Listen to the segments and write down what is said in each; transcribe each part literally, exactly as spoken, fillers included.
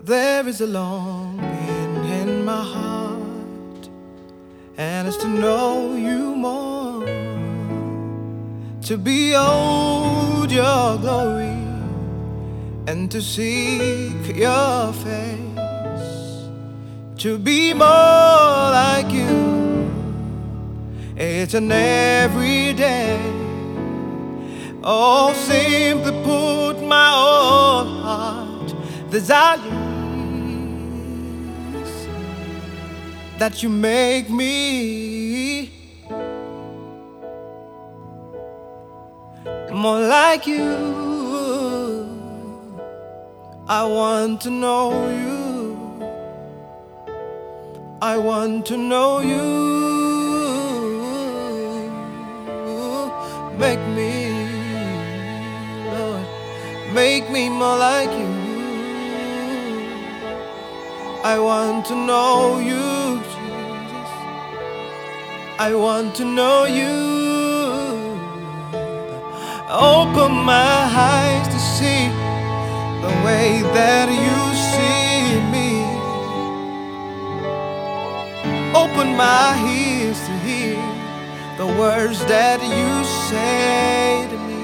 There is a longing in my heart, and it's to know you more, to behold your glory, and to seek your face, to be more like you. It's an everyday. Oh, simply put, my whole heart desires that you make me more like you. I want to know you. I want to know you. Make me, Lord, make me more like you. I want to know you, Jesus. I want to know you. Open my eyes to see the way that you see me. Open my ears to hear the words that you say to me.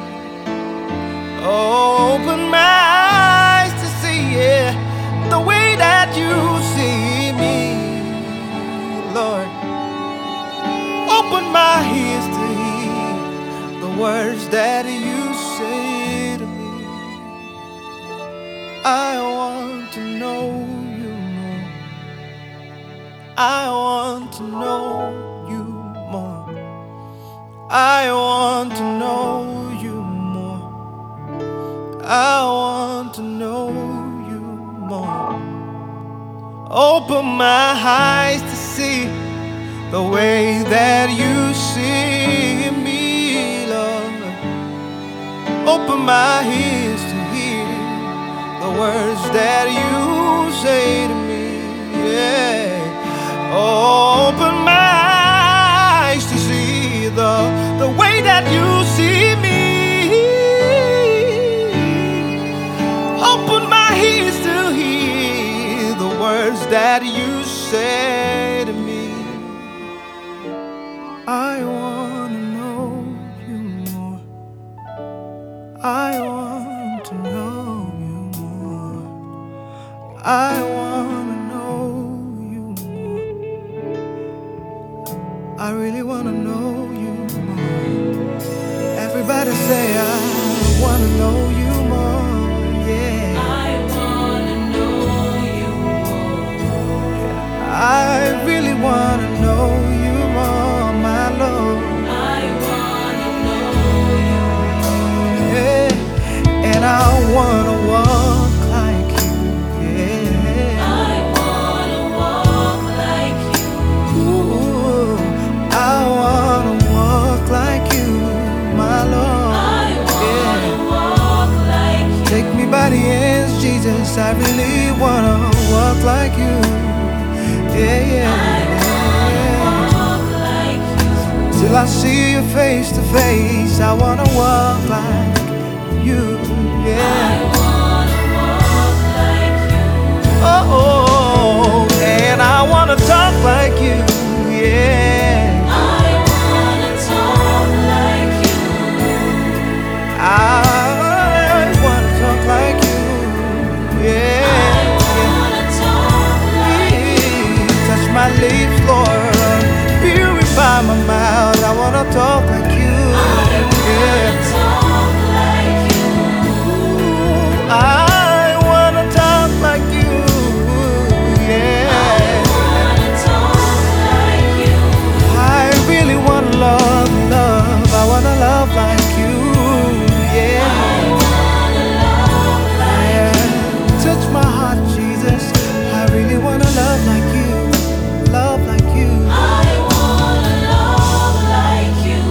Oh, open my eyes to see, yeah, the way that you see me, Lord. Open my ears to hear the words that you say to me. I want to know you more. I want to know you more. I want to know you more. I want to know you more. Open my eyes to see the way that you see me, Lord. Open my ears to hear the words that you say to me, yeah. Open my eyes to see the, the way that you see me. Open my ears to hear the words that you say to me. I want to know you more. I want to know you more. I want to know you more. I really want to know you more. Everybody say, I want to know you more. Yeah. I wanna know you more. I really want to know you more, my Lord. I wanna know you more. Yeah. And I want to walk like you. Yeah. I wanna walk like you. Ooh, I want to walk like you, my Lord. I wanna Yeah. walk like you. Take me by the hands, Jesus. I really want to walk like you. Yeah, yeah. I wanna walk like you. Till I see you face to face, I wanna walk like you, I yeah. wanna walk like you. Oh, oh, and I wanna talk like you, yeah. I wanna talk like you. I wanna talk like you, yeah. I wanna talk like you. Touch my lips, Lord. Purify my mouth. I wanna talk like you, I wanna yeah. talk like you. I wanna talk like you, yeah. I wanna talk like you. I really wanna love, love. I wanna love like you, yeah. I wanna love like Yeah. Touch my heart, Jesus. I really wanna love like you, love like you. I wanna love like you.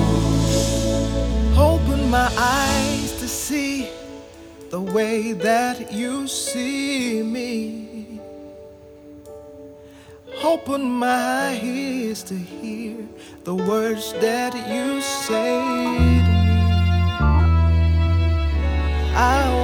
Open my eyes to see the way that you see me. Open my ears to hear the words that you say to me. I